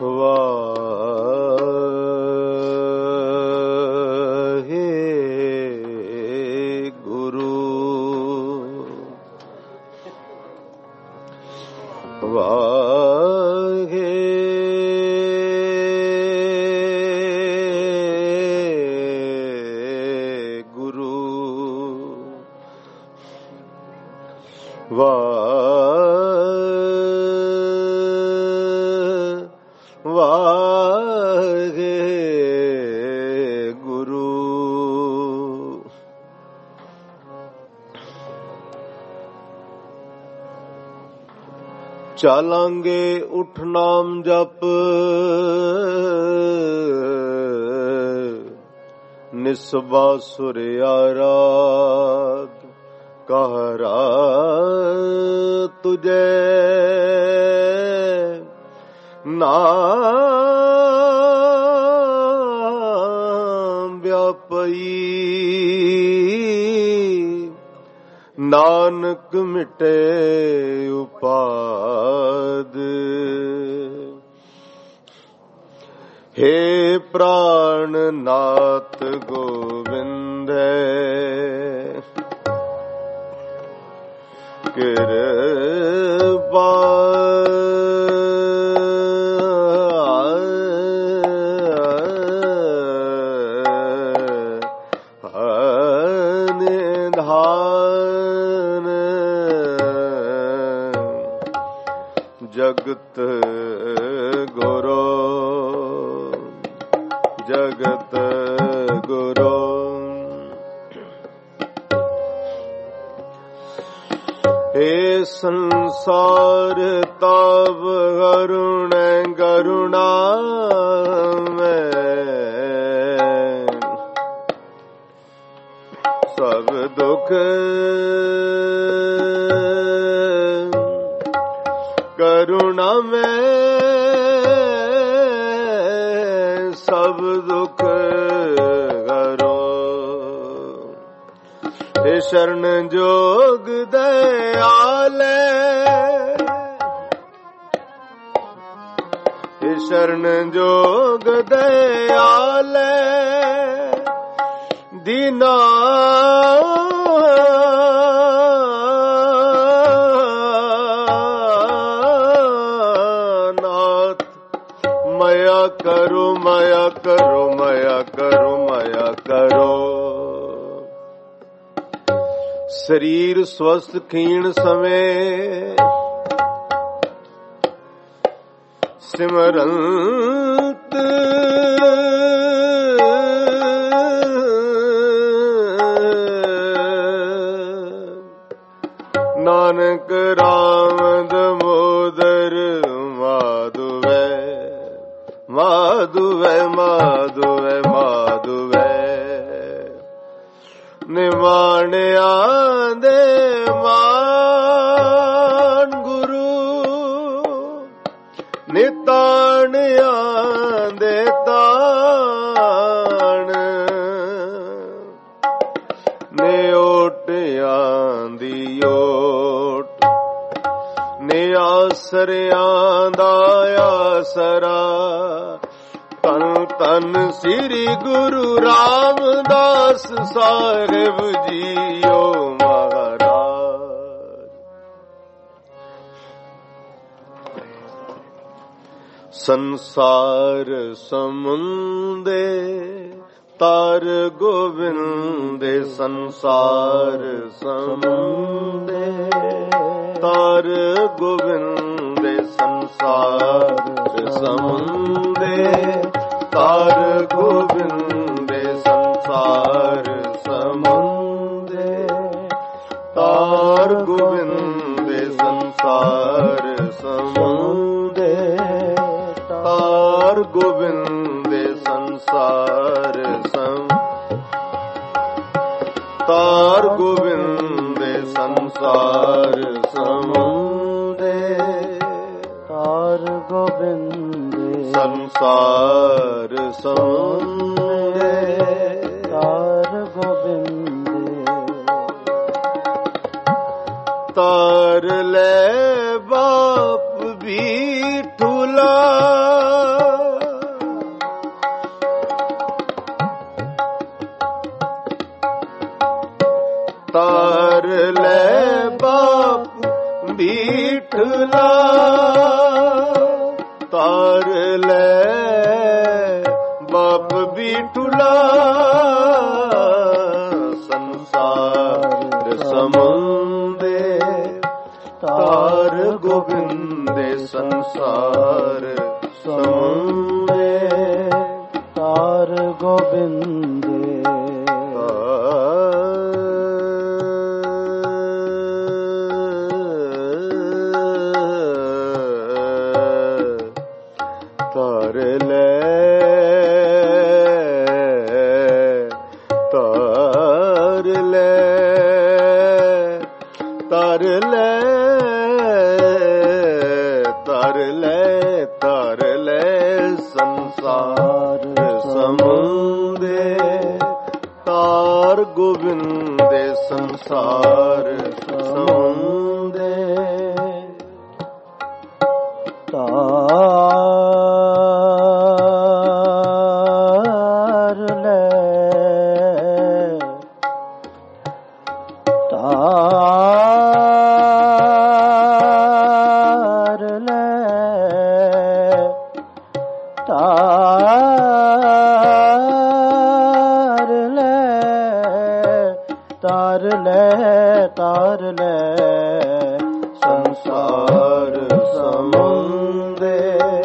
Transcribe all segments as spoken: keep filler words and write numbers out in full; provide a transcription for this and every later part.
ਚਾਲਾਂਗੇ ਉਠ ਨਾਮ ਜਪ, ਨਿਸਬਾ ਸੁਰਿਆਰਾਧ ਕਹਰਾ ਤੁਝੇ ਨਾਮ ਵਿਆਪਈ, ਨਾਨਕ ਮਿਟੇ ਉਪਾਦ। ਹੇ ਪ੍ਰਾਣ ਨਾਥ ਗੋਵਿੰਦੈ, ਕਿਰਪਾ ਜਗਤ ਗੁਰੂ, ਜਗਤ ਗੁਰੂ। ਏ ਸੰਸਾਰ ਤਵ ਕਰੁਣ ਕਰੁਣਾ ਮੈਂ, ਸਭ ਦੁਖ ਕਰੁਣਾ ਮੈਂ, ਸਭ ਦੁਖ ਕਰੋ। ਏ ਸ਼ਰਨ ਜੋਗ ਦਇਆਲੇ, ਏ ਸ਼ਰਨ ਜੋਗ ਦਇਆਲੇ, ਦੀਨਾ ਕਰੋ ਮਾਇਆ ਕਰੋ ਮਾਇਆ ਕਰੋ ਮਾਇਆ ਕਰੋ। ਸਰੀਰ ਸਵਸਥ ਖੀਣ ਸਮੇਂ ਸਿਮਰੰਤ, ਨਾਨਕ ਰਾਮ ਦਮੋਦਰ ਮਾਧਵੈ, ਮਾਧਵੈ ਮਾਧਵੈ ਮਾਧਵੈ। ਨਿਮਾਣਿਆਂ ਦੇ ਮਾਨ ਗੁਰੂ, ਨਿਤਾਣਿਆਂ ਦੇ ਤਾਣ, ਨਿਓਟਿਆਂ ਦੀ ਓਟ, ਨਿਆਸਰਿਆਂ ਦਾ ਆਸਰਾ। ਤਨ ਤਨ ਸ੍ਰੀ ਗੁਰੂ ਰਾਮਦਾਸ ਸਾਹਿਬ ਜੀਓ ਮਹਾਰਾਜ। ਸੰਸਾਰ ਸਮੁੰਦੇ ਤਾਰ ਗੋਬਿੰਦੇ, ਸੰਸਾਰ ਸਮੁੰਦੇ ਤਾਰ ਗੋਬਿੰਦੇ, ਸੰਸਾਰ ਸਮੁੰਦੇ ਤਾਰ ਗੋਬਿੰਦੇ, ਸੰਸਾਰ ਸਮੁੰਦੇ ਤਾਰ ਗੋਬਿੰਦੇ, ਸੰਸਾਰ ਸਮੁੰਦੇ ਤਾਰ ਗੋਬਿੰਦੇ, ਸੰਸਾਰ ਸਮ ਤਾਰ ਗੋਬਿੰਦੇ, ਸੰਸਾਰ ਸਮੁੰਦੇ ਤਾਰ ਗੋਬਿੰਦੇ, ਸੰਸਾਰ ਸਮੁੰਦੇ ਤਾਰ ਗੋਬਿੰਦੇ। ਤਾਰ ਲੈ ਬਾਪ ਵੀ ਠੁਲਾ, ਤਾਰ ਲੈ ਬਾਪ ਬੀਠਲਾ, ਤਾਰ ਲੈ ਬਾਪ ਬੀਠਲਾ, ਸੰਸਾਰ ਸਮੁੰਦੇ ਤਾਰ ਗੋਬਿੰਦੇ, ਸੰਸਾਰ ਸਮੁੰਦੇ ਤਾਰ ਗੋਬਿੰਦੇ। ਤਾਰ ਲੈ ਤਾਰ ਲੈ ਤਾਰ ਲੈ ਤਾਰ ਲੈ ਤਾਰ ਲੈ, ਸੰਸਾਰ ਸਮੁੰਦੇ ਤਾਰ ਗੋਬਿੰਦੇ, ਸੰਸਾਰ ਸਮੁੰਦੇ ਤਾਰ ਲੈ ਤਾਰ ਲੈ ਤਾਰ ਲੈ ਤਾਰ ਲੈ ਤਾਰ ਲੈ, ਸੰਸਾਰ ਸਮੁੰਦੇ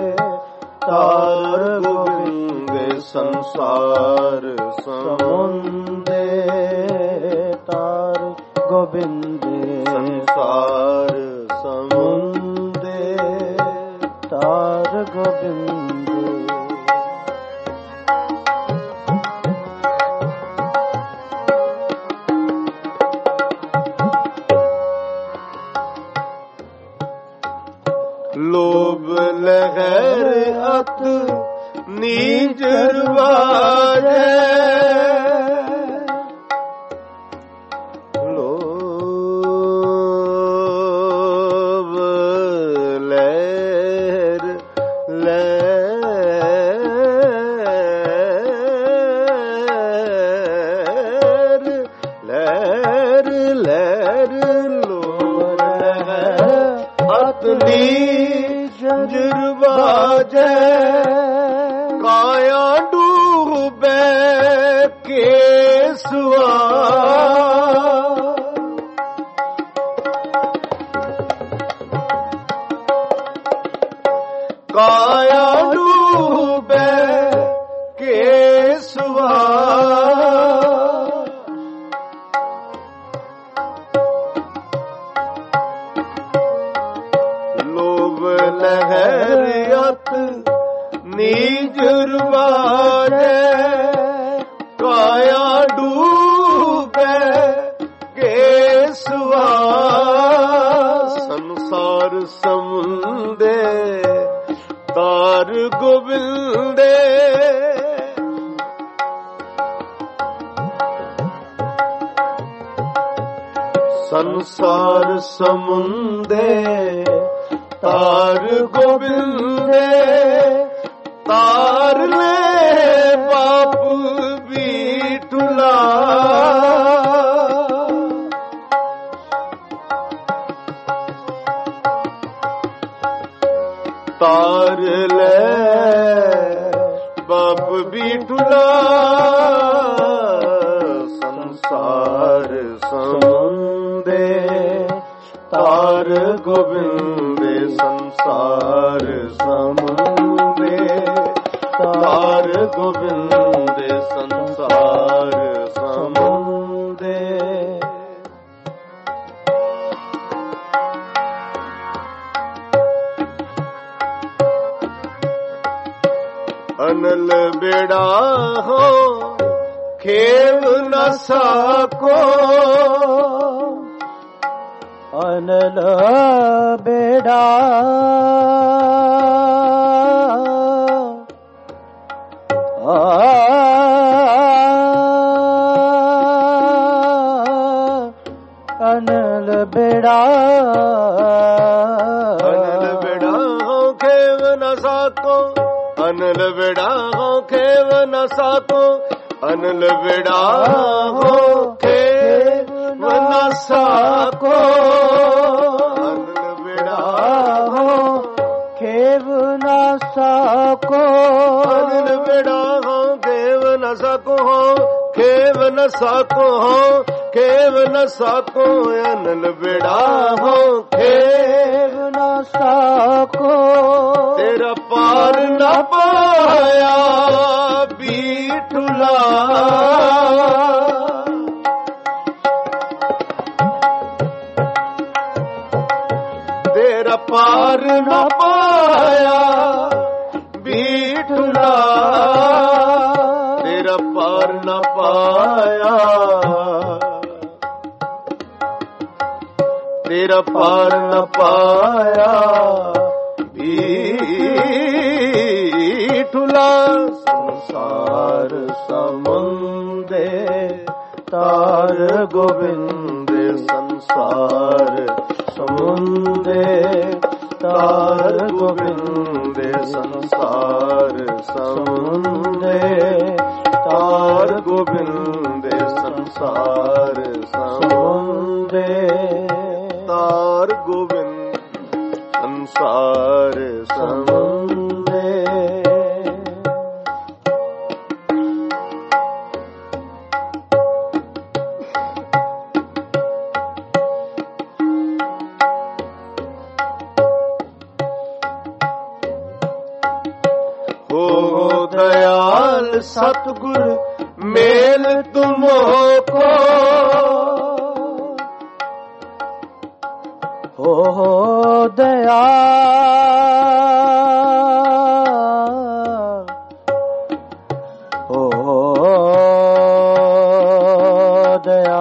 ਤਾਰ ਗੋਬਿੰਦੇ, ਸੰਸਾਰ ਸਮੁੰਦੇ ਤਾਰ ਗੋਬਿੰਦੇ, ਸੰਸਾਰ ਸਮੁੰਦੇ ਤਾਰ ਗੋਬਿੰਦੇ। ਲੋਭ ਲਹਿਰ ਅਤ ਨੀਚ ਰਵਾਜੈ, ਲੋਭ ਲਹਿਰ ਲਹਿਰ ਲਹਿਰ ਲਹਿਰ, ਲੋਭ ਲਹਿਰ ਅਤ ਨੀਚ ਰਵਾਜੈ, ਕਾਇਆ ਡੂਬੈ ਕੇਸਵਾ, ਕਾਇਆ ਡੂਬੈ ਕੇਸਵਾ, ਲੋਭ ਲਹਿਰ ਅਤ ਨੀਜ ਰਵਾਜੈ, ਕਾਇਆ ਡੂਬੈ ਕੇਸਵਾ, ਸੰਸਾਰ ਸਮੁੰਦੇ ਤਾਰ ਗੋਬਿੰਦੇ, ਸੰਸਾਰ ਸਮੁੰਦੇ ਤਾਰ ਗੋਬਿੰਦੇ, ਤਾਰ ਲੈ ਬਾਪ ਬੀਠਲਾ, ਤਾਰ ਲੈ ਬਾਪ ਬੀਠਲਾ, ਸੰਸਾਰ ਸਮੁੰਦੇ ਤਾਰ ਗੋਬਿੰਦੇ, ਸੰਸਾਰ ਸਮੁੰਦੇ ਤਾਰ ਗੋਬਿੰਦੇ, ਸੰਸਾਰ ਸਮੁੰਦੇ। ਅਨਲ ਬੇੜਾ ਹੋ ਖੇਵ ਨ ਸਾਕੋ, ਅਨਲ ਬੇੜਾ ਅਨਲ ਬੇੜਾ ਅਨਲ ਬੇੜਾ ਹੋ ਖੇਵ ਨ ਸਾਕੋ, ਅਨਲ ਬੇੜਾ ਹੋ ਖੇਵ ਨ ਸਾਕੋ, ਅਨਲ ਬੇੜਾ ਹੋ ਖੇਵ न साको अनल बेड़ा हो खेव न साको अनल बेड़ा हो खेव न साको हो खेव न साको हो खेव न साको अनल बेड़ा हो खेव न साको तेरा पार न पाया बीठुला तेरा पार न पाया बीठुला तेरा पार न पाया तेरा पार न पाया बीठुला संसार समुंदे तार गोविंद संसार समुंदे तार गोविंद संसार समुंदे तार गोविंद संसार समुंदे तार गोविंद संसार समुंदे दयाल सतगुर मेल तुमको हो दया हो दया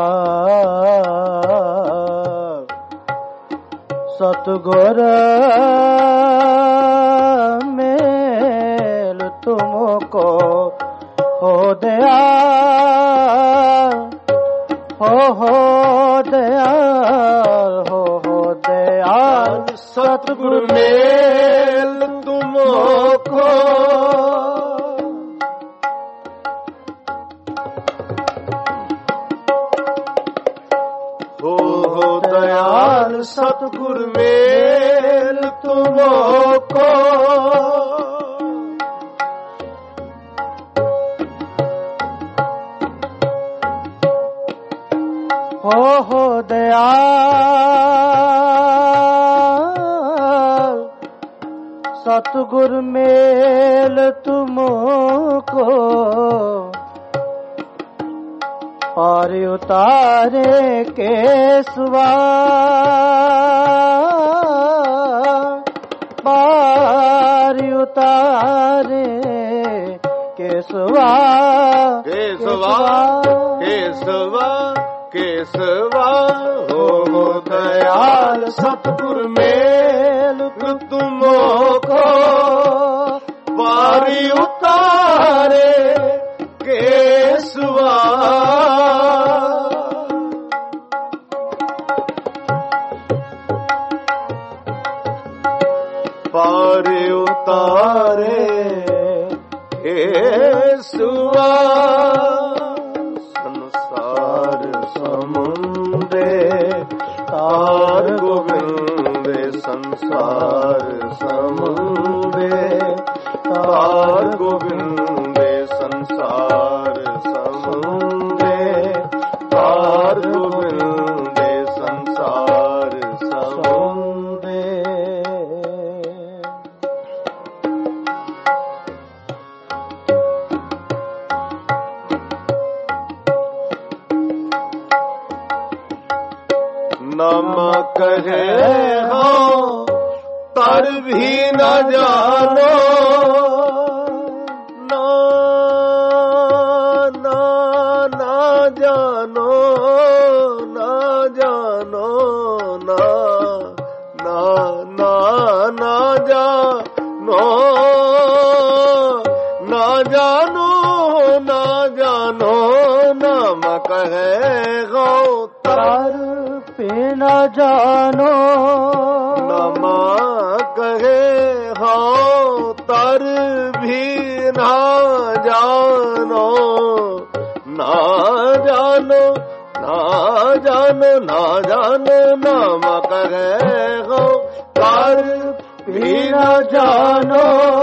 सतगुर तुमको हो दया हो हो दया हो हो दयाल सतगुरु मेल तुमको हो हो दयाल सतगुरु मेल तुमको हो हो दयाल सतगुर मेल तुमको पार उतारे केसवा पार उतारे केसवा केसवा केसवा केसवा हो दयाल सतगुर मेल तुमको पारी उतारे केसवा पारी उतारे केसवा तार गोविंद संसार समुंदे तार गोविंद संसार समुंदे तार गोविंद संसार समुंदे नम कहे हो तर भी न जानो ना ना ना जानो ना जानो ना ना ना ना जानो ना जानो ना जानो नम कहे हो तर पे न जानो नमा कहे हो तर भी ना जानो ना जानो ना जानो ना जानो नाम कहे हो कार भी न जानो।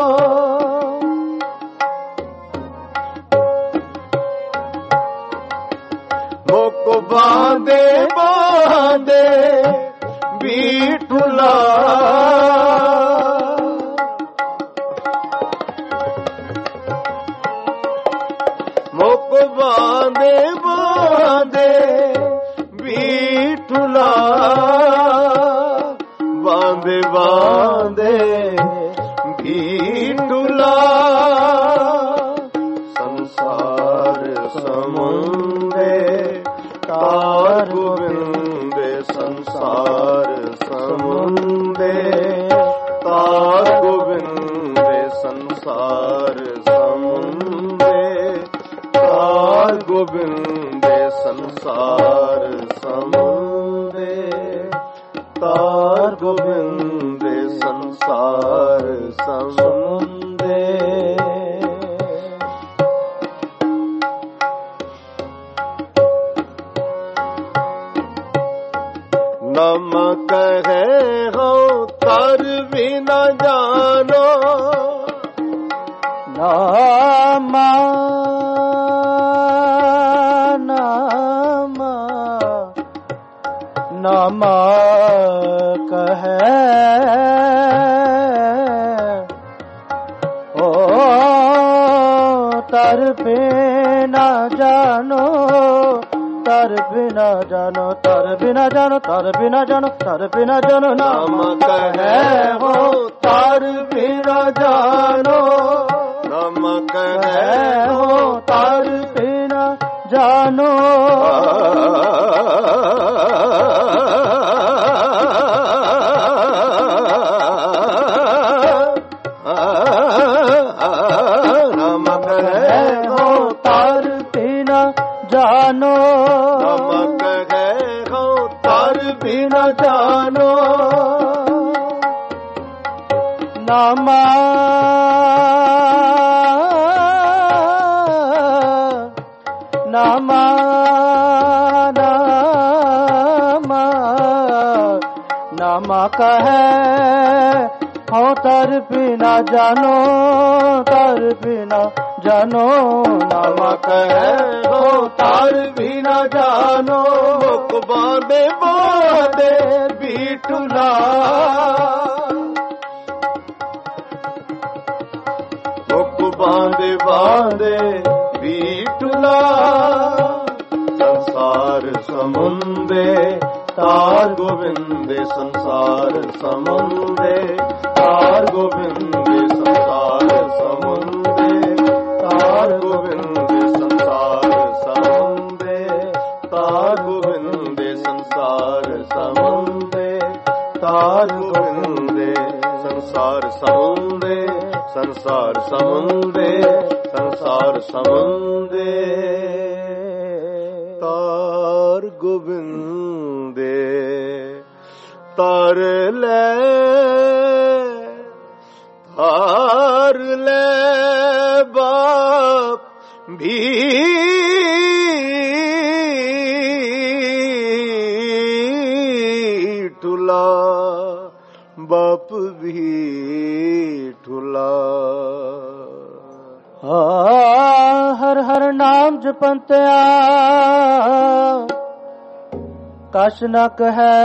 मुक बांधे बांधे बीठुला मुक बांधे बांधे बीठुला बांधे बांधे बीठुला संसार समुंदे तार गोविंदे संसार समुंदे तार गोविंदे संसार समुंदे तार गोविंदे संसार समुंदे तार गोविंदे संसार समुंदे। नम कहे हो तर भी न जानो नाम नाम नाम कहे ओ तर भी न जानो तर बिना जानो तर बिना जानो तर बिना जानो तर बिना जानो नाम कहे हो तर बिना जानो नाम कहे हो तर बिना जानो। नाम कहे हो तर बिना जानो नाम कहे हो तर बिना जानो। नाम नाम नाम नाम कहे हो तर बिना जानो तर बिना जानो नाम कहे हो तार भी न जानो। मुक बांधे बांधे बीठुला मुक बांधे बांधे बीठुला संसार समुंदे तार गोविंदे संसार समुंदे तार गोविंदे संसार समुंदे तार गोविंदे संसार समुंदे तार गोविंदे संसार समुंदे तार गोविंदे संसार समुंदे संसार समुंदे संसार समुंदे तार गोविंदे तार ले तार ले बाप भी ठुला बाप भी ठुला। हर हर नाम जपंत्या कछ न कहे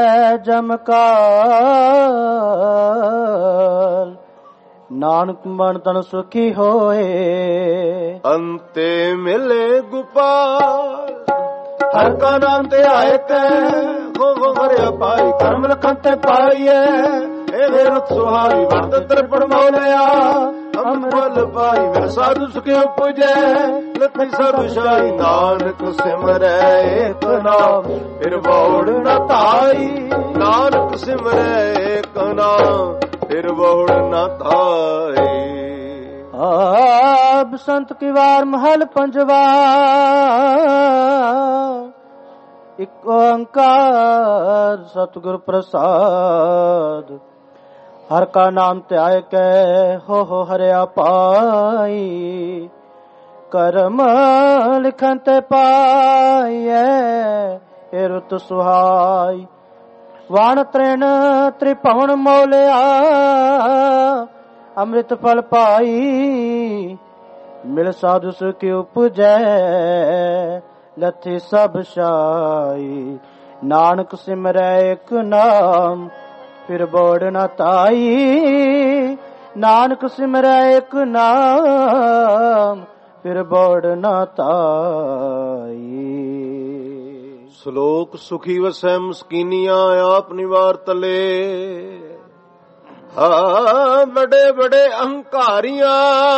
जमकाल नानक मन तन सुखी होए अंते मिले गोपाल हर का नाम ते आए ते हो हो हरिया पाई कर्म लखन ते पाइए ए रुत सुहाई वर्त त्रिपण मौलिया अमरल पाई वे साधु सुखे उपजे लखी साधु शाही नानक सिमरै एक नाम फिर बहुड़ न ताई नानक सिमरै एक नाम फिर बहुड़ न ताई। अब संत की वार महल पंजवा एक ओंकार सतगुर प्रसाद हर का नाम त्याय के हो हो हरिया पाई कर्म लिखन ते पाइए ਇਹ ਰੁੱਤ ਸੁਹਾਈ। ਵਾਣ ਤ੍ਰਿਣ ਤ੍ਰਿਭਵਨ ਮੋਲਿਆ ਅੰਮ੍ਰਿਤ ਫਲ ਪਾਈ। ਮਿਲ ਸਾਧੂ ਸੁਖੀ ਉਪਜੈ ਲੱਥੀ ਸਭ ਛਾਈ। ਨਾਨਕ ਸਿਮਰੈ ਇੱਕ ਨਾਮ ਫਿਰ ਬੋੜ ਨਾ ਤਾਈ। ਨਾਨਕ ਸਿਮਰੈ ਇੱਕ ਨਾਮ ਫਿਰ ਬੋੜ ਨਾ ਤਾਈ। ਸ਼ਲੋਕ ਸੁਖੀ ਵਸੈ ਮਸਕੀਨੀਆਂ ਆਪ ਨਿਵਾਰ ਤਲੇ। ਹਾਂ ਬੜੇ ਬੜੇ ਅਹੰਕਾਰੀਆਂ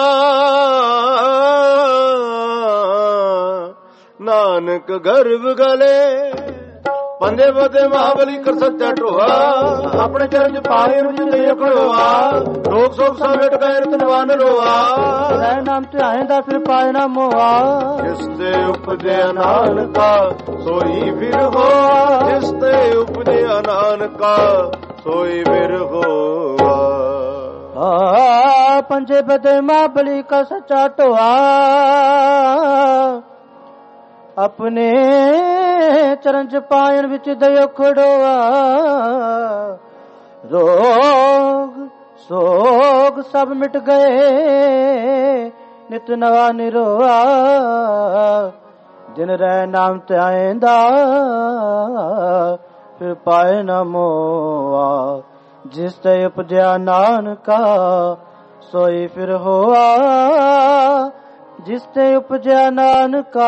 ਨਾਨਕ ਗਰਭ ਗਲੇ। ਪੰਜੇ ਬਦੇ ਮਹਾਬਲੀ ਕਰ ਸੱਚਾ ਢੋਆ ਆਪਣੇ ਚਰਨ ਚ ਪਾਏ ਰੁਚ ਦੇ ਖੜੋਆ। ਰੋਗ ਸੋਗ ਸਭ ਮਿਟ ਗਏ ਰਤਨਵਾਨ ਰੋਆ। ਰਹਿ ਨਾਮ ਧਿਆਇਂਦਾ ਫਿਰ ਪਾਏ ਨਾ ਮੋਆ। ਜਿਸ ਤੇ ਉਪਜਿਆ ਨਾਨਕਾ ਸੋਈ ਫਿਰ ਹੋਆ। ਜਿਸ ਤੇ ਉਪਜਿਆ ਨਾਨਕਾ ਸੋਈ ਫਿਰ ਹੋਆ। ਆ ਪੰਜੇ ਬਦੇ ਮਹਾਬਲੀ ਕਰ ਸੱਚਾ ਢੋਆ ਆਪਣੇ ਚਰਨ ਚ ਪਾਇਣ ਵਿੱਚ ਦਇਓ ਖੜੋਆ। ਰੋਗ ਸੋਗ ਸਭ ਮਿਟ ਗਏ ਨਿਤ ਨਵਾ ਨਿਰੋਆ। ਜਿਨ ਰਹਿ ਨਾਮ ਧਿਆਇਂਦਾ ਫਿਰ ਪਾਏ ਨਾ ਮੋਆ। ਜਿਸ ਤੇ ਉਪਜਿਆ ਨਾਨਕਾ ਸੋਈ ਫਿਰ ਹੋਆ। ਜਿਸ ਤੇ ਉਪਜਿਆ ਨਾਨਕਾ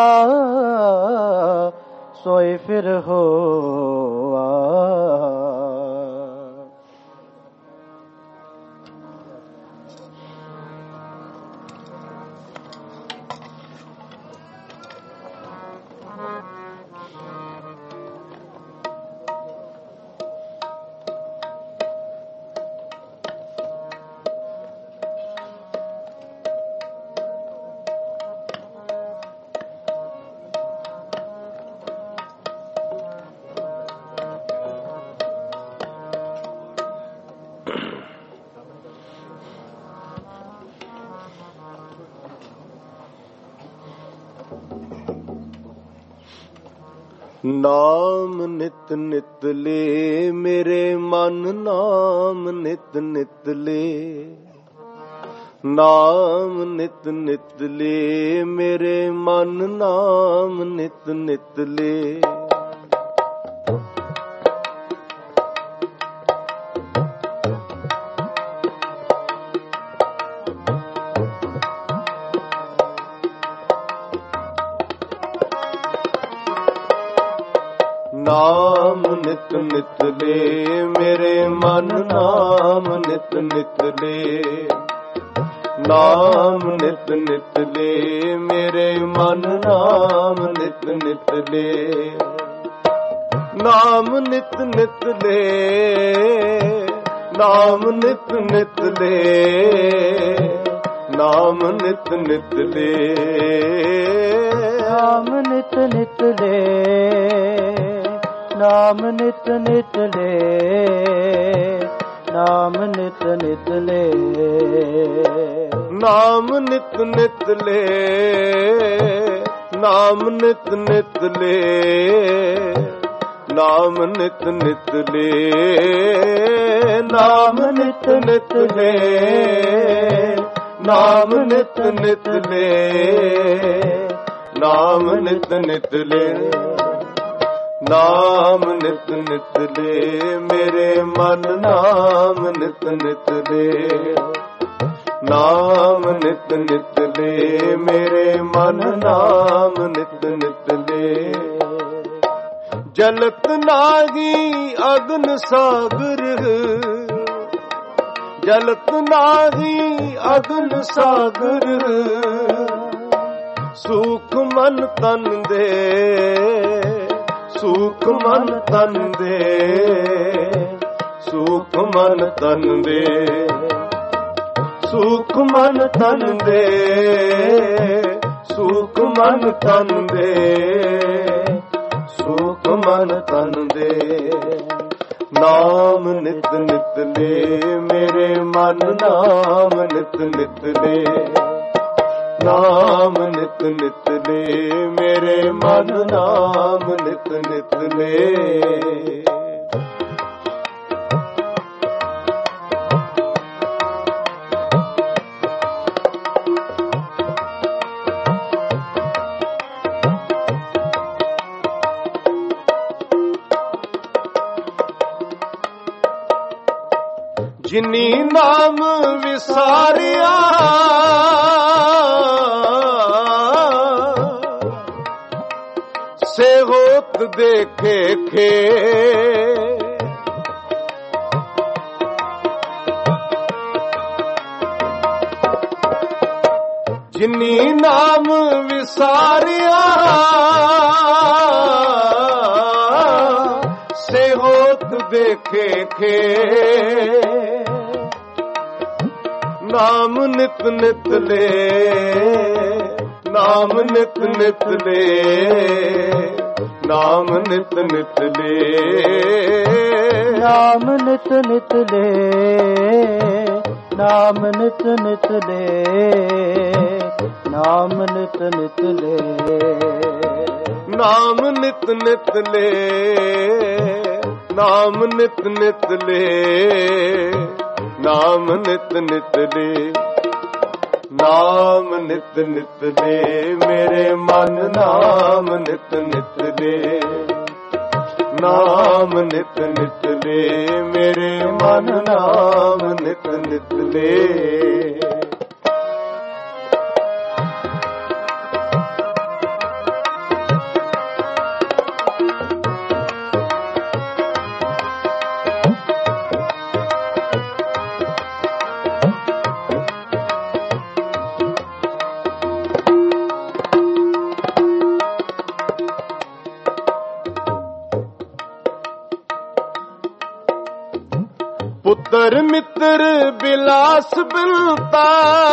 ਸੋਈ ਫਿਰ ਹੋਆ। ਨਾਮ ਨਿਤ ਨਿਤ ਲੈ ਮੇਰੇ ਮਨ ਨਾਮ ਨਿਤ ਨਿਤ ਲੈ। ਨਾਮ ਨਿਤ ਨਿਤ ਲੈ ਮੇਰੇ ਮਨ ਨਾਮ ਨਿਤ ਨਿਤ ਲੈ। ਨਾਮ ਨਿਤ ਨਿਤ ਲੈ ਮੇਰੇ ਮਨ ਨਾਮ ਨਿਤ ਨਿਤ ਲੈ। ਨਾਮ ਨਿਤ ਨਿਤ ਲੈ ਮੇਰੇ ਮਨ ਨਾਮ ਨਿਤ ਨਿਤ ਲੈ। ਨਾਮ ਨਿਤ ਨਿਤ ਲੈ ਨਾਮ ਨਿਤ ਨਿਤ ਲੈ। ਨਾਮ ਨਿਤ ਨਿਤ ਲੈ ਨਾਮ ਨਿਤ ਨਿਤ ਲੈ। ਨਾਮ ਨਿਤ ਨਿਤ ਲੈ। ਨਾਮ ਨਿਤ ਨਿਤ ਲੈ। ਨਾਮ ਨਿਤ ਨਿਤ ਲੈ ਨਾਮ ਨਿਤ ਨਿਤ ਲੈ। ਨਾਮ ਨਿਤ ਨਿਤ ਲੈ ਨਾਮ ਨਿਤ ਨਿਤ ਲੈ। ਨਾਮ ਨਿਤ ਨਿਤ ਲੈ ਨਾਮ ਨਿਤ ਨਿਤ ਲੈ। ਨਾਮ ਨਿਤ ਨਿਤ ਲੈ ਮੇਰੇ ਮਨ ਨਾਮ ਨਿਤ ਨਿਤ ਲੈ। ਨਾਮ ਨਿਤ ਨਿਤ ਲੈ ਮੇਰੇ ਮਨ ਨਾਮ ਨਿਤ ਨਿਤ ਲੈ। ਜਲਤ ਨਾਹੀ ਅਗਨ ਸਾਗਰ ਜਲਤ ਨਾਹੀ ਅਗਨ ਸਾਗਰ। ਸੁਖ ਮਨ ਤਨ ਦੇ ਸੁਖ ਮਨ ਤਨ ਦੇ ਸੁਖ ਮਨ ਤਨ ਦੇ ਸੁਖ ਮਨ ਤਨ ਦੇ ਸੁਖ ਮਨ ਤਨ ਦੇ ਸੁਖ ਮਨ ਤਨ ਦੇ। ਨਾਮ ਨਿਤ ਨਿਤ ਲੈ ਮੇਰੇ ਮਨ ਨਾਮ ਨਿਤ ਨਿਤ ਲੈ। ਨਾਮ ਨਿਤ ਨਿਤ ਲੈ ਮੇਰੇ ਮਨ ਨਾਮ ਨਿਤ ਨਿਤ ਲੈ। ਜਿਨੀ ਨਾਮ ਵਿਸਾਰਿਆ ਸੇ ਹੋਤ ਦੇਖੇ ਖੇ। ਜਿਨੀ ਨਾਮ ਵਿਸਾਰਿਆ ਸੇ ਹੋਤ ਦੇਖੇ ਖੇ। ਨਾਮ ਨਿਤ ਨਿਤ ਲੈ ਨਾਮ ਨਿਤ ਨਿਤ ਲੈ ਨਾਮ ਨਿਤ ਨਿਤ ਲੈ ਨਾਮ ਨਿਤ ਨਿਤ ਲੈ ਨਾਮ ਨਿਤ ਨਿਤ ਲੈ ਨਾਮ ਨਿਤ ਨਿਤ ਲੈ ਨਾਮ ਨਿਤ ਨਿਤ ਲੈ ਨਾਮ ਨਿਤ ਨਿਤ ਲੈ ਨਾਮ ਨਿਤ ਨਿਤ ਲੈ ਨਾਮ ਨਿਤ ਨਿਤ ਲੈ ਮੇਰੇ ਮਨ ਨਾਮ ਨਿਤ ਨਿਤ ਲੈ ਨਾਮ ਨਿਤ ਨਿਤ ਲੈ ਮੇਰੇ ਮਨ ਨਾਮ ਨਿਤ ਨਿਤ ਲੈ। ਪੁੱਤਰ ਮਿੱਤਰ ਬਿਲਾਸ ਬਿਲਤਾ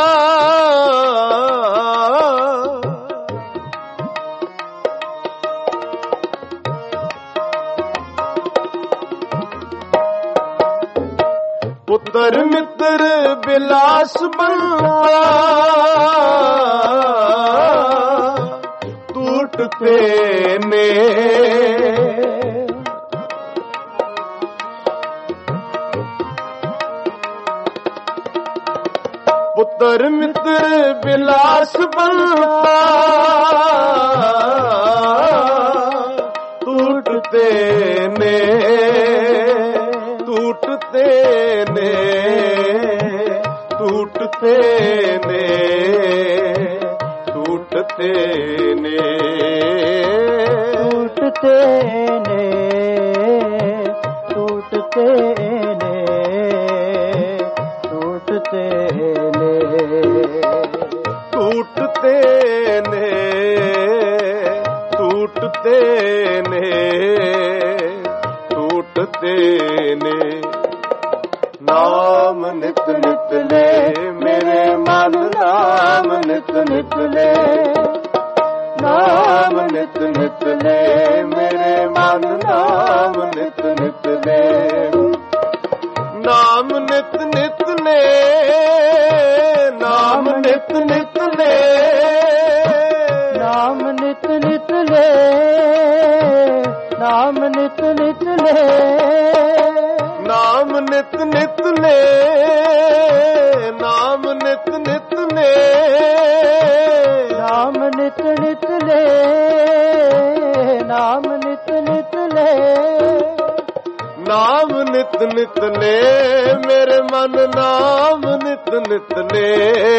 ਪੁੱਤਰ ਮਿੱਤਰ ਬਿਲਾਸ ਬਿਲਤਾ ਟੂਟਤੇ ਨੇ। ਪੁੱਤਰ ਮਿੱਤਰ ਬਿਲਾਸ ਬਲਤਾ ਟੂਟਤੇ ਨੇ ਟੂਟਤੇ ਨੇ ਟੂਟਤੇ ਨੇ ਟੂਟਤੇ ਨੇ ਟੂਟਤੇ ਨੇ ਟੂਟਤੇ ਨੇ ਟੂਟਤੇ ਟੂਟਤੇ ਨੇ ਟੂਟਤੇ ਨੇ ਟੂਟਤੇ ਨੇ ਨਾਮ ਨਿਤ ਨਿਤ ਲੈ ਮੇਰੇ ਮਨ ਨਾਮ ਨਿਤ ਨਿਤ ਲੈ ਨਾਮ ਨਿਤ ਨਿਤ ਲੈ ਮੇਰੇ ਮਨ ਨਾਮ ਨਿਤ ਨਿਤ ਲੈ ਨਾਮ ਨਿਤ ਨਿਤ ਲੈ ਨਾਮ ਨਿਤ ਨਿਤ ਲੈ ਨਾਮ ਨਿਤ ਨਿਤ ਲੈ ਨਾਮ ਨਿਤ ਨਿਤ ਲੈ ਨਾਮ ਨਿਤ ਨਿਤ ਲੈ ਨਾਮ ਨਿਤ ਨਿਤ ਲੈ ਨਾਮ ਨਿਤ ਨਿਤ ਲੈ ਨਾਮ ਨਿਤ ਨਿਤ ਲੈ ਨਾਮ ਨਿਤ ਨਿਤ ਲੈ ਮੇਰੇ ਮਨ ਨਾਮ ਨਿਤ ਨਿਤ ਲੈ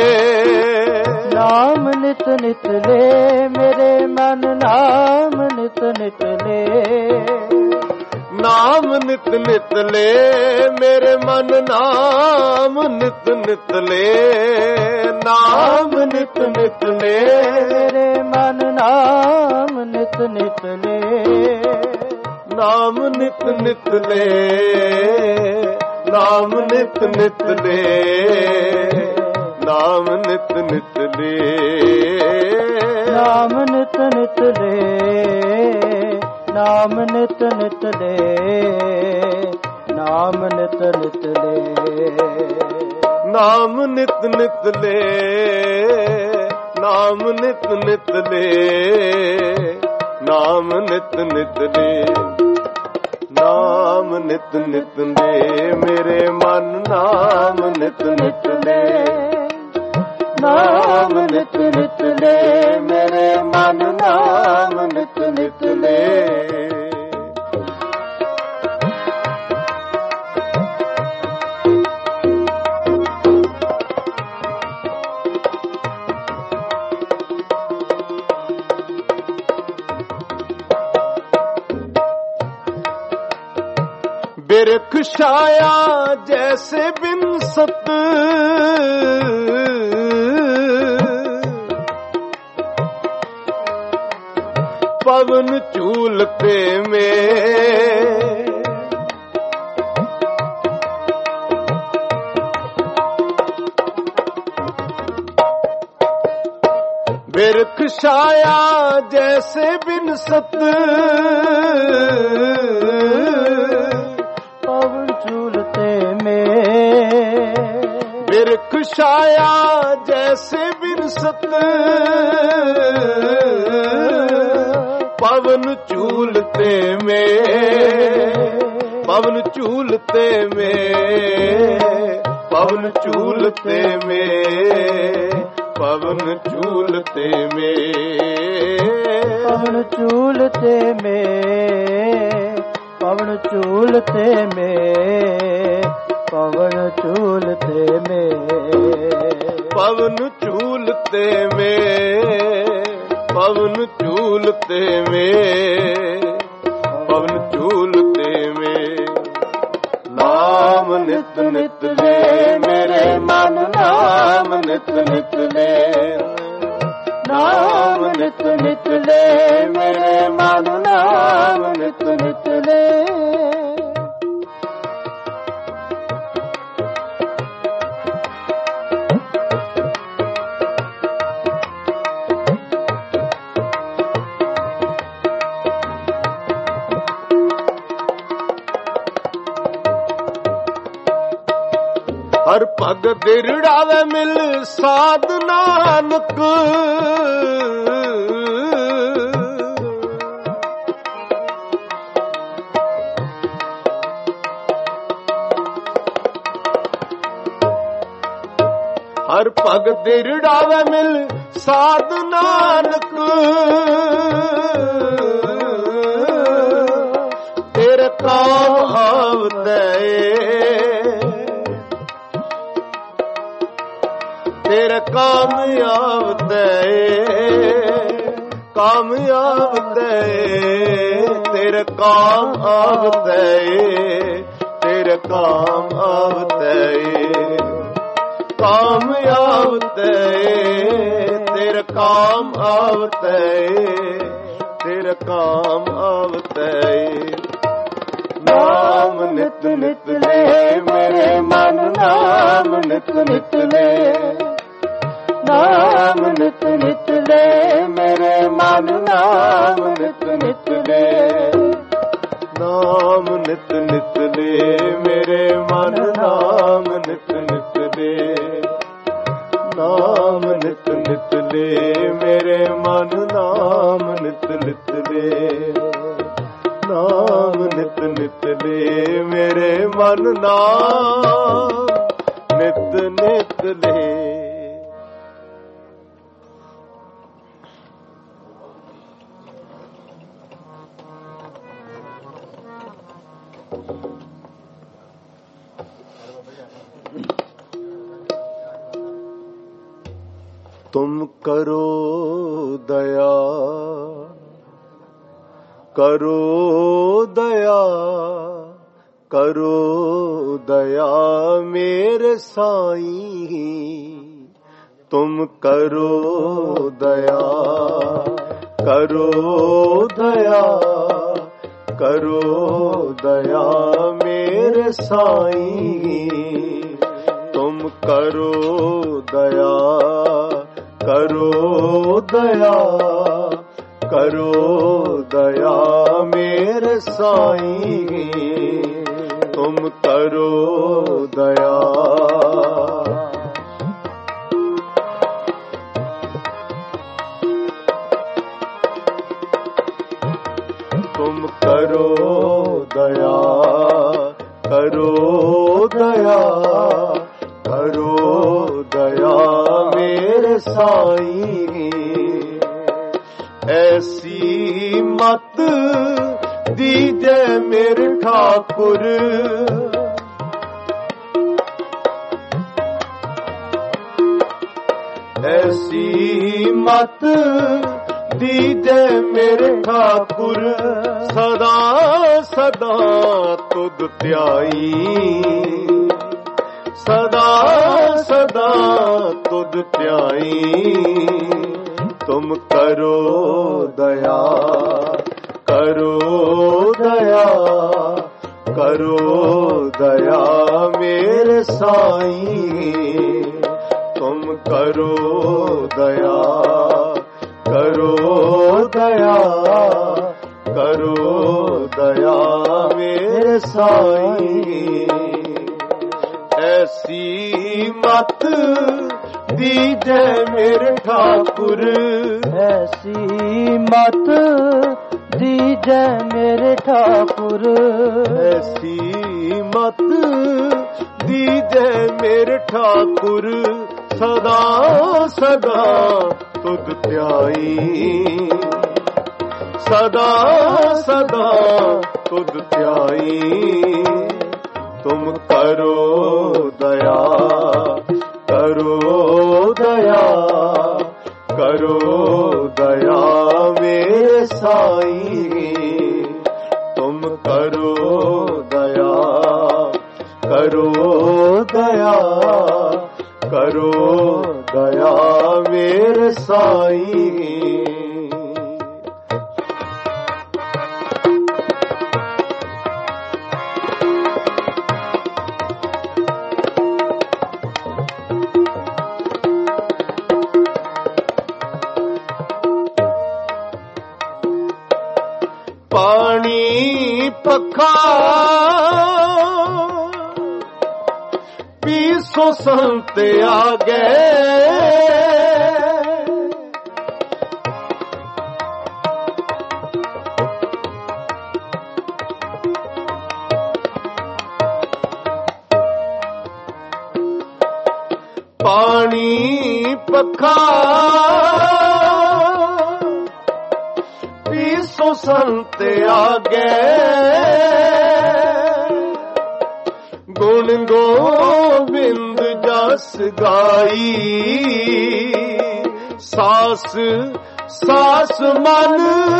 ਨਾਮ ਨਿਤ ਨਿਤ ਲੈ ਮੇਰੇ ਮਨ ਨਾਮ ਨਿਤ ਨਿਤ ਲੈ ਨਾਮ ਨਿਤ ਨਿਤ ਲੈ ਮੇਰੇ ਮਨ ਨਾਮ ਨਿਤ ਨਿਤ ਲੈ ਨਾਮ ਨਿਤ ਨਿਤ ਲੈ ਮੇਰੇ ਮਨ ਨਾਮ ਨਿਤ ਨਿਤ ਲੈ ਨਾਮ ਨਿਤ ਨਿਤ ਲੈ ਨਾਮ ਨਿਤ ਨਿਤ ਲੈ ਨਾਮ ਨਿਤ ਨਿਤ ਲੈ ਨਾਮ ਨਿਤ ਨਿਤ ਲੈ ਨਾਮ ਨਿਤ ਨਿਤ ਲੈ ਨਾਮ ਨਿਤ ਨਿਤ ਲੈ ਨਾਮ ਨਿਤ ਨਿਤ ਲੈ ਨਾਮ ਨਿਤ ਨਿਤ ਲੈ, ਨਾਮ ਨਿਤ ਨਿਤ ਲੈ, ਨਾਮ ਨਿਤ ਨਿਤ ਲੈ, ਮੇਰੇ ਮਨ ਨਾਮ ਨਿਤ ਨਿਤ ਲੈ, ਨਾਮ ਨਿਤ ਨਿਤ ਲੈ, ਮੇਰੇ ਮਨ ਨਾਮ ਨਿਤ ਨਿਤ ਲੈ। बिरख छाया जैसे बिन सत, पवन झूलते में, बिरख छाया जैसे बिन सत, बिरख छाया जैसे बिरसत, पवन झूलते में, पवन झूलते में, पवन झूलते में, पवन झूलते में, पवन झूलते में, पवन झूलते में, पवन झूलते में, पवन झूलते में, पवन झूलते में, पवन झूलते में। नाम नित नित ले, मेरे मन नाम नित नित ले, नाम नित नित ले, मेरे मन नाम नित नित ले। हर पग दिरड़ावे मिल साध नानक, हर पग दिरड़ावे मिल साध नानक, तेरे काम आवते, तेरे कामयाब दे, कामयाब दे, तेरे काम आब दे, तेरे काम आब दे, कामयाब दे, तेरे काम आब दे, तेरे काम आब दे। नाम नित नित ले, मेरे मन नाम नित नित ले, नाम नित नित ले, मेरे मन नाम नित नित ले, नाम नित नित ले, मेरे मन नाम नित नित ले, नाम नित नित ले, मेरे मन नाम नित नित ले, नाम नित नित ले, मेरे मन नाम नित नित ले। तुम करो दया, करो दया, करो दया मेरे साईं, तुम करो दया, करो दया, करो दया मेरे साईं, तुम करो दया, करो दया, करो दया मेरे साईं, तुम करो दया। दया करो दया करो दया मेरे साईं। ऐसी मत दीजे मेरे ठाकुर ऐसी मत दीजे मेरे ठाकुर सदा सदा तुद ध्याई सदा सदा तुद ध्याई। तुम करो दया करो दया करो दया मेरे साईं। तुम करो दया करो दया करो दया मेरे साईं। ऐसी मत दीजे मेरे ठाकुर ऐसी मत दीजे मेरे ठाकुर ऐसी मत दीजे मेरे ठाकुर सदा सदा तुद ध्याई सदा सदा तुद ध्याई। तुम करो दया करो दया करो दया मेरे साईं। तुम करो दया करो दया करो दया मेरे साईं। पानी पखा पीसो संत आ गए पानी पखा पीसो संत आ गए गुण गोविंद जस गाई सास सास मन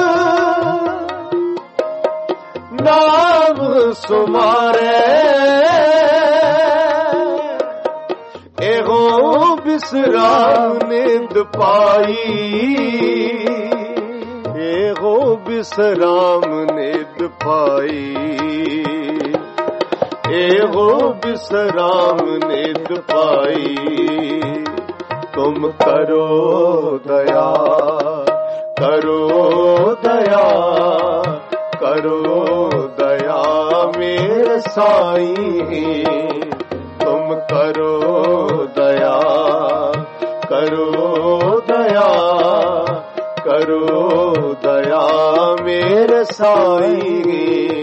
नाम सुमारे एहो विश्राम निंद पाई एहो विश्राम निंद पाई एहो विश्राम निंद पाई। तुम करो दया करो दया करो दया मेरे साईं। तुम करो दया करो दया करो दया मेरे साईं।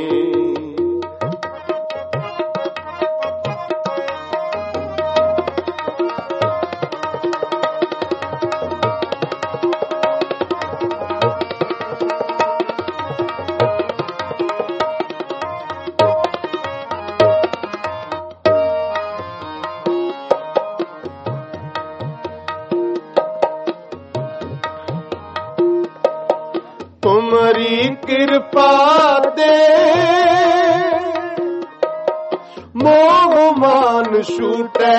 तुम्हारी कृपा दे मोह मान छूटे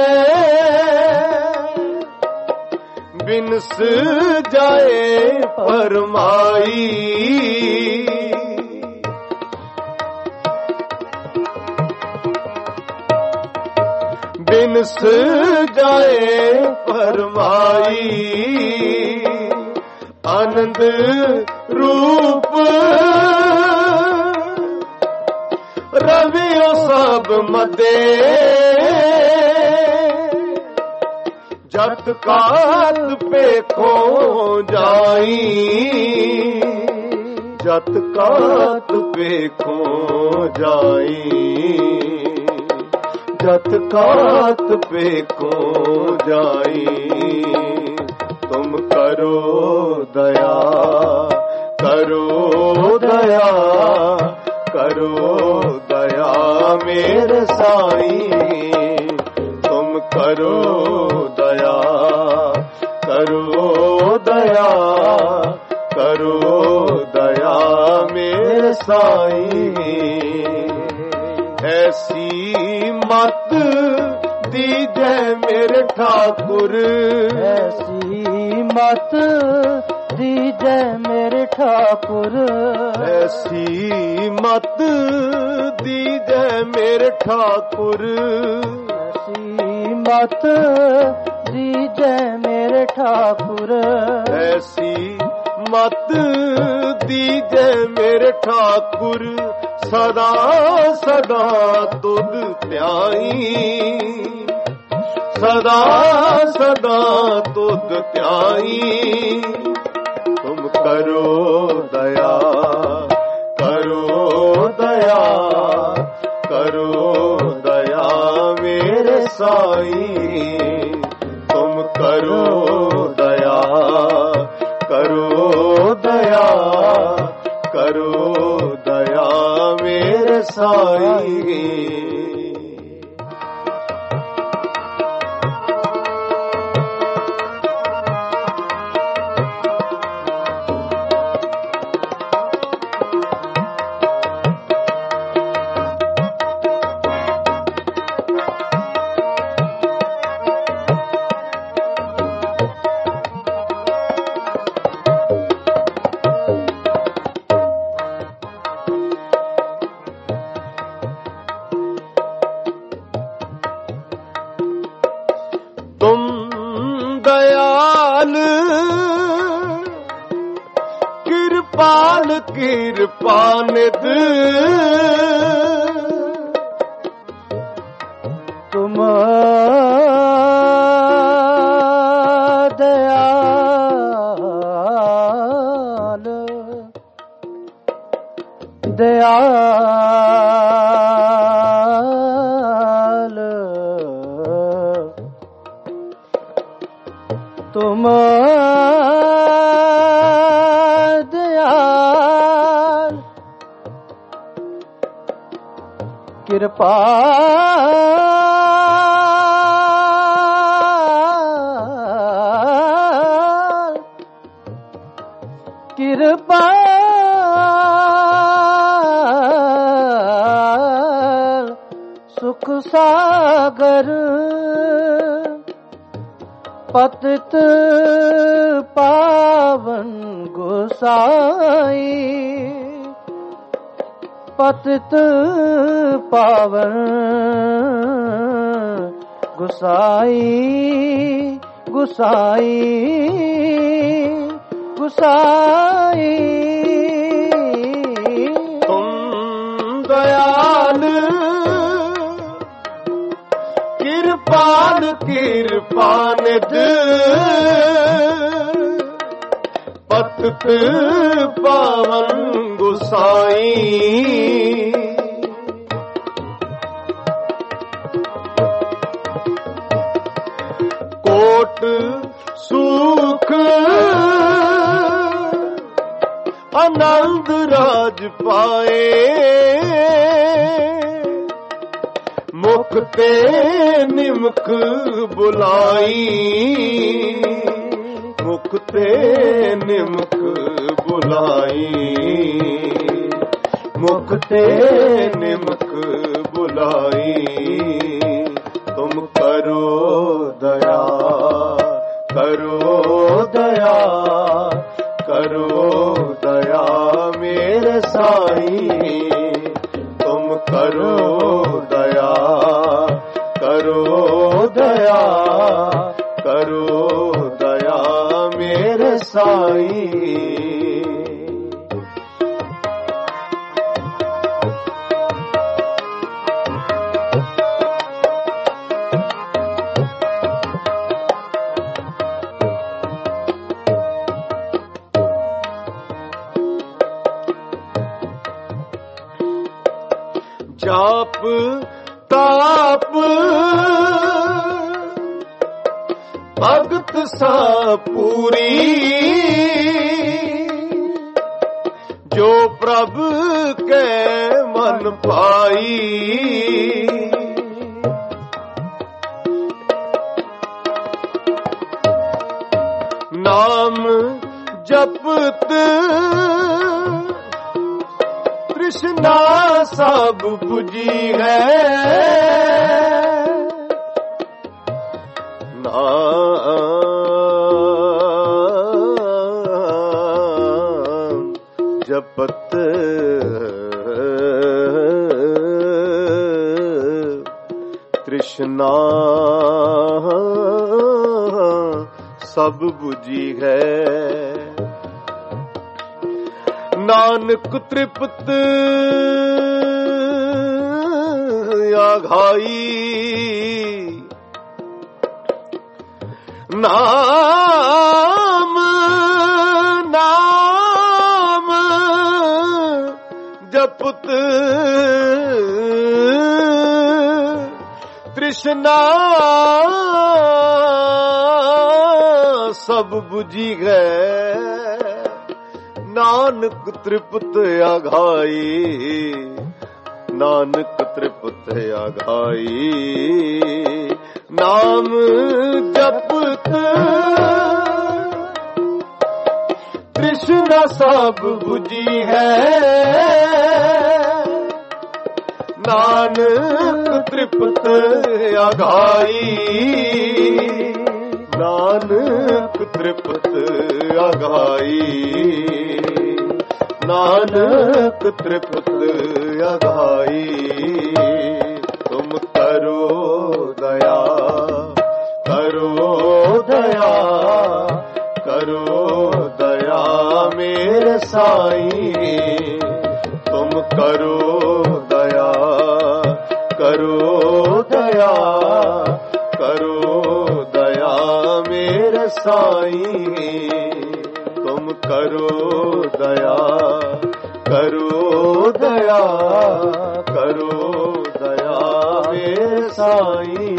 बिनस जाए फरमाई बिनस जाए फरमाई। आनंद रूप रवियो सब मदे जत कात पे खो जाई जत कात पेखो जाई, जत कात पेखो जाई। तुम करो दया, करो दया, करो दया मेरे साईं। तुम करो दया, करो दया, करो दया मेरे साईं। ऐसी मत दीजै मेरे ठाकुर, ऐसी मत दीजै मेरे ठाकुर, ऐसी मत दीजै मेरे ठाकुर, ऐसी मत दीजै मेरे ठाकुर, ऐसी मत दीजै मेरे ठाकुर। सदा सदा तुध ध्याई, सदा सदा तुध ध्याई। तुम करो दया, करो दया, करो दया मेरे साईं। तुम करो दया, करो दया, करो दया मेरे साईं। तुम दयाल कृपाल कृपानिध, तुम दयाल दयाल, तुम दयाल कृपाल, कृपाल सुख सागर, पतित पावन गोसाई, पतित पावन गोसाई, गोसाई, गोसाई। तुम दयाल कृपाल कृपानिध, पतित पावन गोसाई। कोट सुख आनंद राज पाए, मुख ते निमक बुलाई, मुख ते निमक बुलाई, मुख ते निमक बुलाई। तुम करो दया, करो दया, करो दया मेरे साईं। तुम करो दया, करो दया, करो दया मेरे साईं। ਜਾਪ ਤਾਪ ਭਗਤ ਸਾ ਪੂਰੀ, ਜੋ ਪ੍ਰਭ ਕੈ ਮਨ ਪਾਈ। ਨਾਮ ਜਪਤ ਤ੍ਰਿਸ਼ਨਾ ਸਭ 부ਜੀ ਹੈ, ਨਾਮ ਜਪਤ ਤ੍ਰਿਸ਼ਨਾ ਸਭ 부ਜੀ ਹੈ। ਨਾਨਕ ਤ੍ਰਿਪਤ ਆਘਾਈ, ਨਾਮ ਨਾਮ ਜਪਤ ਤ੍ਰਿਸ਼ਨਾ ਸਭ 부ਜੀ ਹੈ। ਨਾਨਕ ਤ੍ਰਿਪਤ ਆਘਾਈ, ਨਾਨਕ ਤ੍ਰਿਪਤ ਆਘਾਈ। ਨਾਮ ਜਪਤ ਤ੍ਰਿਸ਼ਨਾ ਸਭ 부ਜੀ ਹੈ, ਨਾਨਕ ਤ੍ਰਿਪਤ ਆਘਾਈ, ਨਾਨਕ ਤ੍ਰਿਪਤ ਆਘਾਈ, ਨਾਨਕ ਤ੍ਰਿਪਤ ਆਘਾਈ। ਤੁਮ ਕਰੋ ਦਇਆ, ਕਰੋ ਦਇਆ, ਕਰੋ ਦਇਆ ਮੇਰੇ ਸਾਈਂ। ਤੁਮ ਕਰੋ ਦਇਆ, ਕਰੋ ਦਇਆ, ਕਰੋ ਦਇਆ ਮੇਰੇ ਸਾਈਂ। ਤੁਮ ਕਰੋ ਦਇਆ, ਕਰੋ ਦਇਆ, ਕਰੋ ਦਇਆ ਮੇਰੇ ਸਾਈਂ।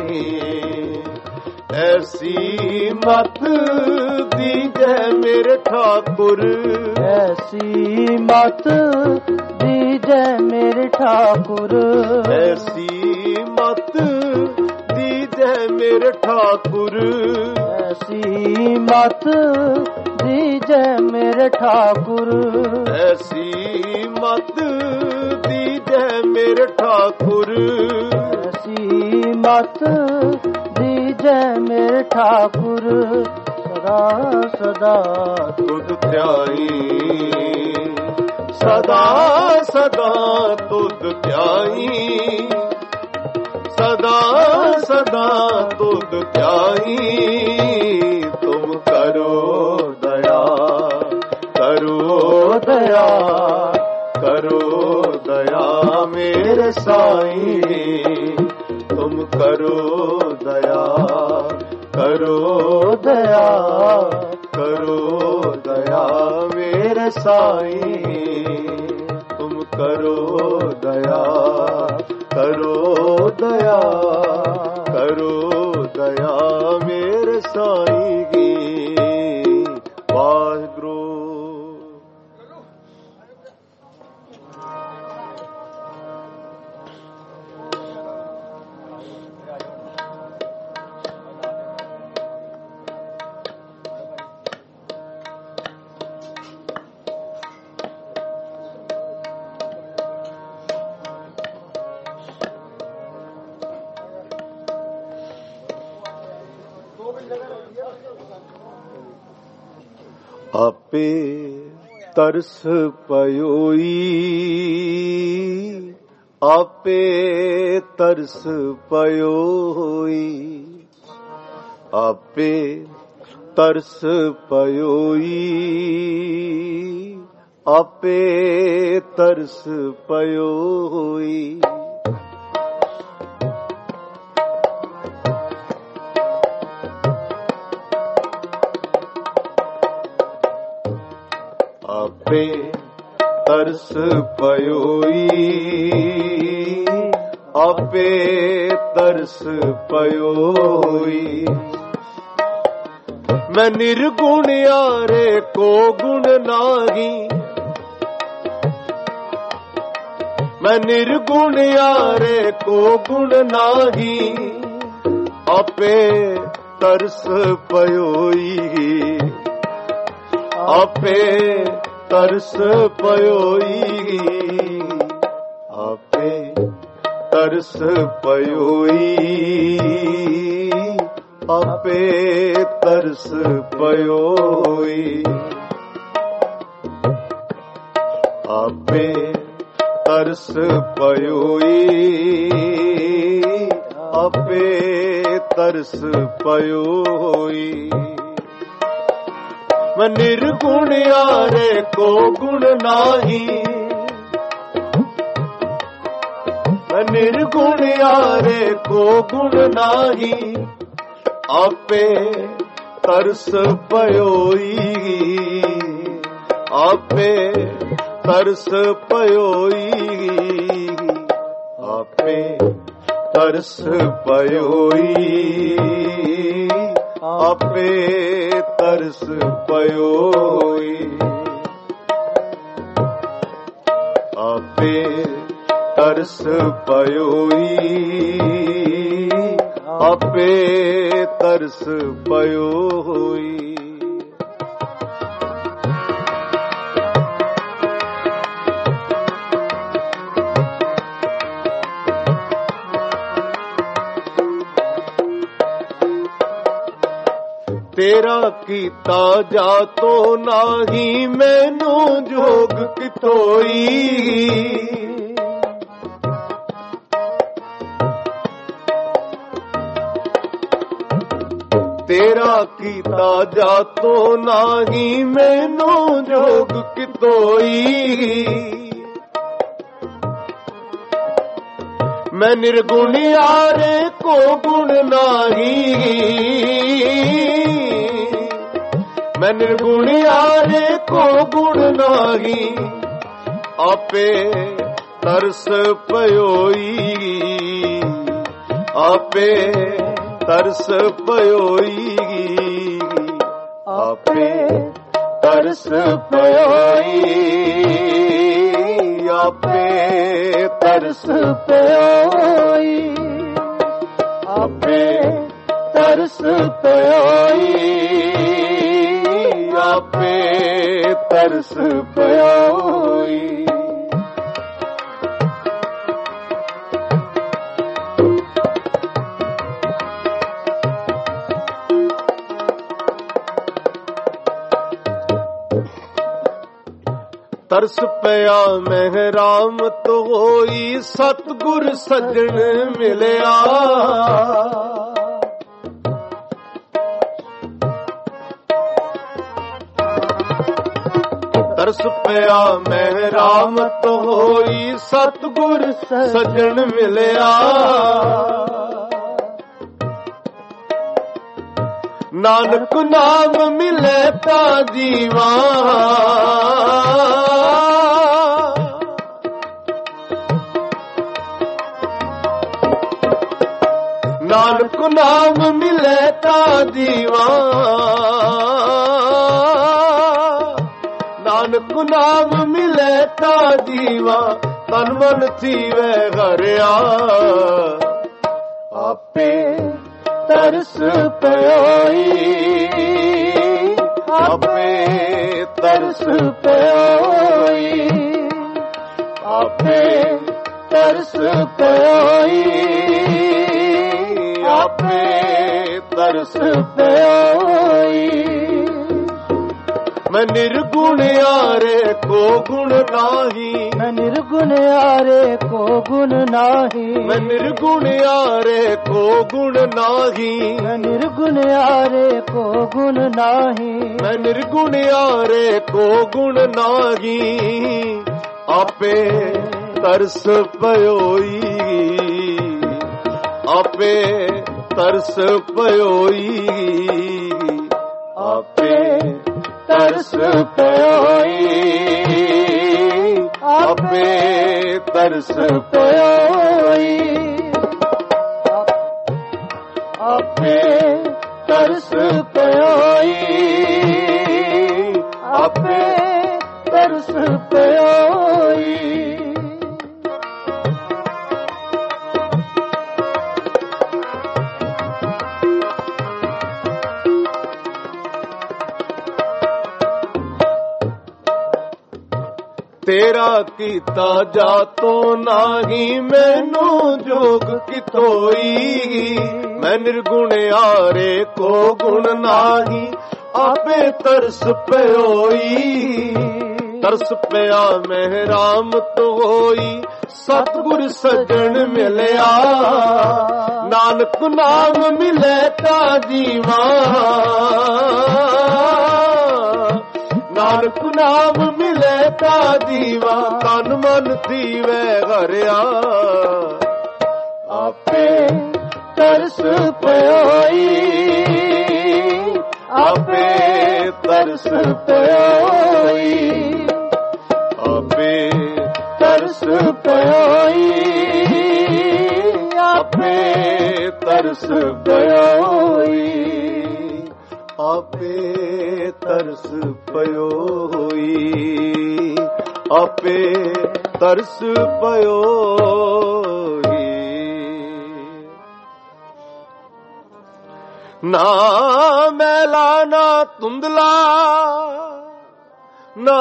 ਐਸੀ ਮਤ ਦੀਜੈ ਮੇਰੇ ਠਾਕੁਰ, ਐਸੀ ਮਤ ਦੀਜੈ ਮੇਰੇ ਠਾਕੁਰ, ਐਸੀ ਮਤ ਦੀਜੈ ਮੇਰੇ ਠਾਕੁਰ, ਐਸੀ ਮਤ ਦੀਜੈ ਮੇਰੇ ਠਾਕੁਰ, ਐਸੀ ਮਤ ਦੀਜੈ ਮੇਰੇ ਠਾਕੁਰ, ਐਸੀ ਮਤ ਦੀਜੈ ਮੇਰੇ ਠਾਕੁਰ। ਸਦਾ ਸਦਾ ਤੁਧ ਧਿਆਈ, ਸਦਾ ਸਦਾ ਤੁਧ ਧਿਆਈ, ਸਦਾ ਸਦਾ ਤੁਧ ਧਿਆਈ। ਤੁਮ ਕਰੋ ਦਇਆ, ਕਰੋ ਦਇਆ, ਕਰੋ ਦਇਆ ਮੇਰੇ ਸਾਈਂ। ਤੁਮ ਕਰੋ ਦਇਆ, ਕਰੋ ਦਇਆ, ਕਰੋ ਦਇਆ ਮੇਰੇ ਸਾਈਂ। ਤੁਮ ਕਰੋ ਦਇਆ, ਕਰੋ ਦਇਆ, ਕਰੋ ਦਇਆ ਮੇਰੇ ਸਾਈਂ ਕੀ। ਵਾਹਿਗੁਰੂ। ਆਪੇ ਤਰਸ ਪਇਓਈ, ਆਪੇ ਤਰਸ ਪਇਓਈ, ਆਪੇ ਤਰਸ ਪਇਓਈ, ਆਪੇ ਤਰਸ ਪਇਓਈ। ਆਪੇ ਤਰਸ ਪਇਓਈ, आपे तरस पयोई। मैं निर्गुण यारे को गुण नाही, मैं निर्गुण यारे को गुण नाही, आपे तरस पयोई। आपे तरस पयोई, आपे तरस पयोई, आपे तरस पयोई। आपे तरस पयोई, आपे तरस पयोई। मैं निर्गुण यारे को गुण नाही, मैं निर्गुण यारे को गुण नाही, आपे तरस पयोई। आपे तरस पयोई, आपे तरस पयोई, आपे तरस पयोई। आपे तरस पयोई, आपे तरस पयोई। तेरा कीता जातो नाही मैनू जोग कितोई। तेरा कीता जातो नाही मैनू जोग कितोई। मैं निर्गुण यारे को गुण नाही, मैं निर्गुण यारे को गुण नाही, आपे तरस पयोई। आपे तरस पयोई, आपे तरस पयोई, आपे तरस पयोई। आपे तरस पयोई, आपे तरस पयोई। तरस पया महराम तो होई, सतगुर सजन मिलया। तरस पया महराम तो होई, सतगुर सजन मिलया। नानक नाम मिले ता जीवा, नानक नाम मिले ता जीवा। नानक नाम मिले ता जीवा, तन मन थीवे हरिया। आपे तरस पयोई, आपे तरस पयोई, आपे तरस पयोई, आपे तरस पयोई। मैं निर्गुण यारे को गुण नाही, मैं निर्गुण यारे को गुण नाही, मैं निर्गुण यारे को गुण नाही, मैं निर्गुण यारे को गुण नाही, मैं निर्गुण यारे को गुण नाही। आपे तरस पयोई, आपे तरस पयोई, आपे तरस पयोई, आपे तरस पयोई। ਤਰਸ ਪਿਓਈ, ਆਪੇ ਤਰਸ ਪਿਓਈ। ਤੇਰਾ ਕੀਤਾ ਜਾਤੋਂ ਨਾਹੀ ਮੈਨੂੰ ਜੋਗ ਕਿਤੋਈ, ਮੈਂ ਨਿਰਗੁਣ ਆਰੇ ਕੋ ਗੁਣ ਨਾਹੀ ਆਪੇ ਤਰਸ ਪਿਓਈ। ਤਰਸ ਪਿਆ ਮਹਿ ਰਾਮਤ ਹੋਈ ਸਤਿਗੁਰ ਸਜਣ ਮਿਲਿਆ, ਨਾਨਕ ਨਾਮ ਮਿਲੇ ਤਾ ਜੀਵਾ, ਨਾਨਕ ਨਾਮ ਮਿਲੇ ਤਾ ਜੀਵਾ, ਤਨ ਮਨ ਦੀਵੇ ਹਰਿਆ ਆਪੇ ਤਰਸ ਪਿਓਈ, ਆਪੇ ਤਰਸ ਪਿਓਈ, ਆਪੇ ਤਰਸ ਪਿਓਈ, ਆਪੇ ਤਰਸ ਪਿਓਈ, ਆਪੇ ਤਰਸ ਪਿਓਈ, ਆਪੇ ਤਰਸ ਪਿਓਈ। ਨਾ ਮੈਲਾ ਨਾ ਧੁੰਦਲਾ, ਨਾ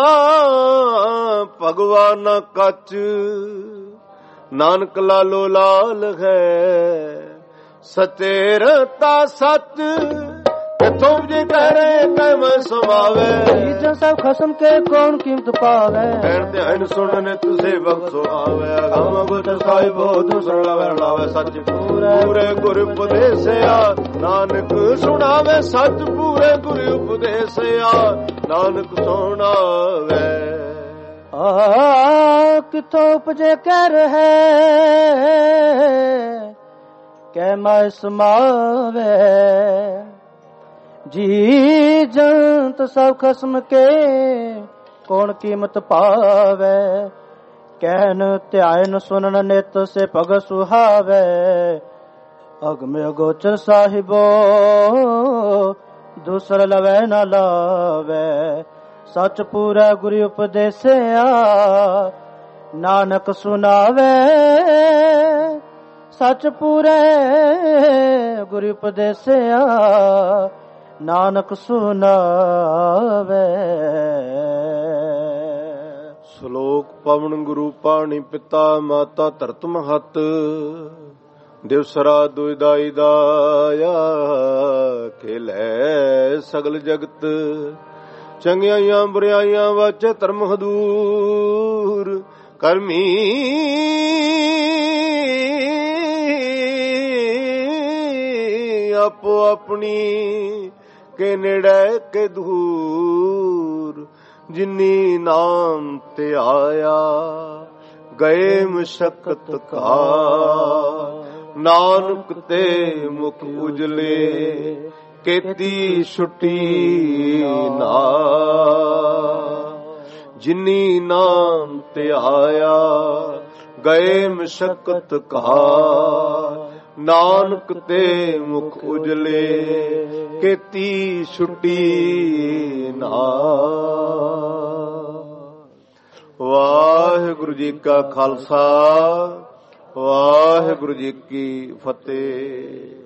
ਭਗਵਾ ਨਾ ਕੱਚ, ਨਾਨਕ ਲਾਲੋ ਲਾਲ ਹੈ ਸਚੇ ਰਤਾ ਸੱਚ, ਕਿਥੋਂ ਜੇ ਕਰੇ ਕਮ ਸਮਾਵੇ, ਜੀਜਾ ਸਭ ਖਸਮ ਕੇ ਕੌਣ ਕੀਮਤ ਪਾਵੇ, ਕਹਿਣ ਤੇ ਐਨ ਸੁਣਨੇ ਤੁਸੇ ਬਖਸ਼ੋ ਆਵੇ, ਗਮ ਗੁਤ ਸਾਹਿਬੋ ਦੁਸਰ ਲਵੇ ਲਾਵੇ ਸੱਚ ਪੂਰੇ ਗੁਰ ਉਪਦੇਸਿਆ, ਨਾਨਕ ਸੁਣਾਵੇ ਸੱਚ ਪੂਰੇ ਗੁਰ ਉਪਦੇਸਿਆ, ਨਾਨਕ ਸੁਣਾਵੇ। ਆ ਕਿਥੋਂ ਉਪਜੇ ਕਹਿ ਰਹੇ ਕਹਿ ਮੈਂ ਸਮਾਵੇ, ਜੀ ਜੰਤ ਸਭ ਖਸਮ ਕੇ ਕੌਣ ਕੀਮਤ ਪਾਵੇ, ਕਹਿਨ ਧਿਆਨ ਸੁਨਨ ਨਿਤ ਸੇ ਭਗ ਸੁਹਾਵੇ, ਅਗਮੇ ਅਗੋਚਰ ਸਾਹਿਬੋ ਦੂਸਰ ਲਵੇ ਨਾ ਲਾਵੇ, ਸੱਚ ਪੂਰਾ ਗੁਰੂ ਉਪਦੇਸਿਆ, ਨਾਨਕ ਸੁਨਾਵੇ, ਸੱਚ ਪੂਰੇ ਗੁਰੂ ਉਪਦੇਸਿਆ, ਨਾਨਕ ਸੁਨਾਵੇ। ਸ਼ਲੋਕ ਪਵਨ ਗੁਰੂ ਪਾਣੀ ਪਿਤਾ ਮਾਤਾ ਧਰਤ ਮਹਤ, ਦਿਵਸਰਾ ਦੁਇਦਾਈ ਦਾਇਆ ਖੇਲੇ ਸਗਲ ਜਗਤ, ਚੰਗਿਆਈਆਂ ਬੁਰਿਆਈਆਂ ਵਾਚੇ ਧਰਮ ਹਦੂਰ, ਕਰਮੀ ਆਪੋ ਆਪਣੀ ਕੇ ਨੇੜੇ ਕੇ ਦੂਰ, ਜਿਨੀ ਨਾਮ ਤੇ ਆਇਆ ਗਏ ਮੁਸ਼ਕਤ ਕਾ, ਨਾਨਕ ਤੇ ਮੁਖ ਉਜਲੇ ਕੀਤੀ ਛੁੱਟੀ ਨਾ, ਜਿਨੀ ਨਾਮ ਤੇ ਆਇਆ ਗਏ ਮੁਸ਼ਕਤ ਕਾ, ਨਾਨਕ ਤੇ ਮੁਖ ਉਜਲੇ ਕੀਤੀ ਛੁੱਟੀ ਨਾ। ਵਾਹਿਗੁਰੂ ਜੀ ਕਾ ਖਾਲਸਾ, ਵਾਹਿਗੁਰੂ ਜੀ ਕੀ ਫਤਿਹ।